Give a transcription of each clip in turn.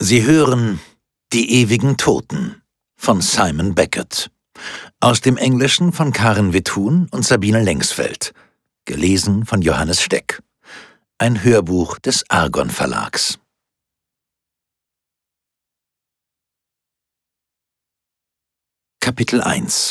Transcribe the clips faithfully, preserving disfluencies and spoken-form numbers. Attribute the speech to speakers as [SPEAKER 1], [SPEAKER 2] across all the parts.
[SPEAKER 1] Sie hören »Die ewigen Toten« von Simon Beckett. Aus dem Englischen von Karen Witthuhn und Sabine Lengsfeld. Gelesen von Johannes Steck. Ein Hörbuch des Argon Verlags. Kapitel eins.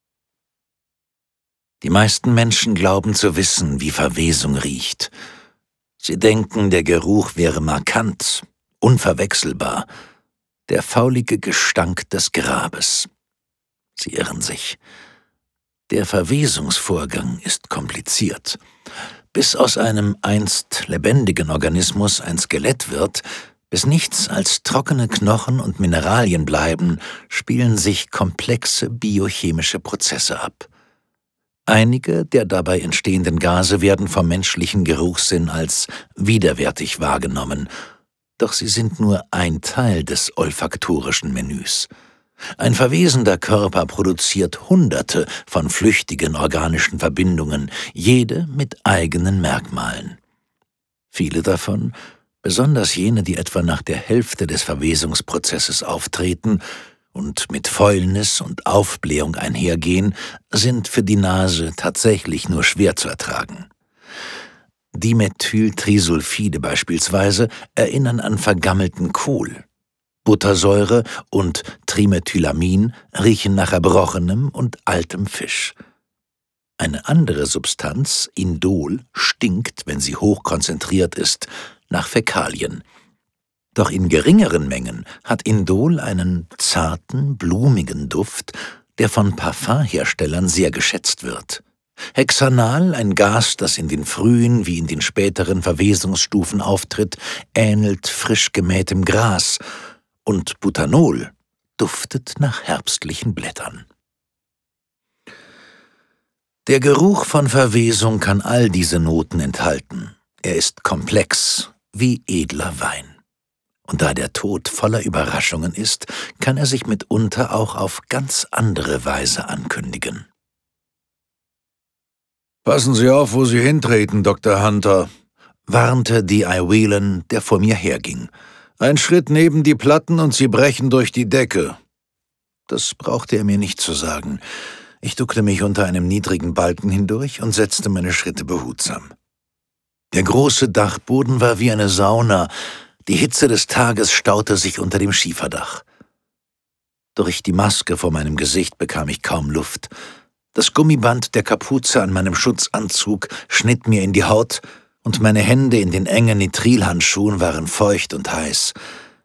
[SPEAKER 1] Die meisten Menschen glauben zu wissen, wie Verwesung riecht. Sie denken, der Geruch wäre markant, unverwechselbar, der faulige Gestank des Grabes. Sie irren sich. Der Verwesungsvorgang ist kompliziert. Bis aus einem einst lebendigen Organismus ein Skelett wird, bis nichts als trockene Knochen und Mineralien bleiben, spielen sich komplexe biochemische Prozesse ab. Einige der dabei entstehenden Gase werden vom menschlichen Geruchssinn als widerwärtig wahrgenommen, doch sie sind nur ein Teil des olfaktorischen Menüs. Ein verwesender Körper produziert Hunderte von flüchtigen organischen Verbindungen, jede mit eigenen Merkmalen. Viele davon, besonders jene, die etwa nach der Hälfte des Verwesungsprozesses auftreten und mit Fäulnis und Aufblähung einhergehen, sind für die Nase tatsächlich nur schwer zu ertragen. Dimethyltrisulfide beispielsweise erinnern an vergammelten Kohl. Buttersäure und Trimethylamin riechen nach Erbrochenem und altem Fisch. Eine andere Substanz, Indol, stinkt, wenn sie hochkonzentriert ist, nach Fäkalien. Doch in geringeren Mengen hat Indol einen zarten, blumigen Duft, der von Parfumherstellern sehr geschätzt wird. Hexanal, ein Gas, das in den frühen wie in den späteren Verwesungsstufen auftritt, ähnelt frisch gemähtem Gras, und Butanol duftet nach herbstlichen Blättern. Der Geruch von Verwesung kann all diese Noten enthalten. Er ist komplex wie edler Wein. Und da der Tod voller Überraschungen ist, kann er sich mitunter auch auf ganz andere Weise ankündigen. »Passen Sie auf, wo Sie hintreten, Doktor Hunter«, warnte D I Whelan, der vor mir herging. »Ein Schritt neben die Platten und Sie brechen durch die Decke.« Das brauchte er mir nicht zu sagen. Ich duckte mich unter einem niedrigen Balken hindurch und setzte meine Schritte behutsam. Der große Dachboden war wie eine Sauna. Die Hitze des Tages staute sich unter dem Schieferdach. Durch die Maske vor meinem Gesicht bekam ich kaum Luft. Das Gummiband der Kapuze an meinem Schutzanzug schnitt mir in die Haut, und meine Hände in den engen Nitrilhandschuhen waren feucht und heiß.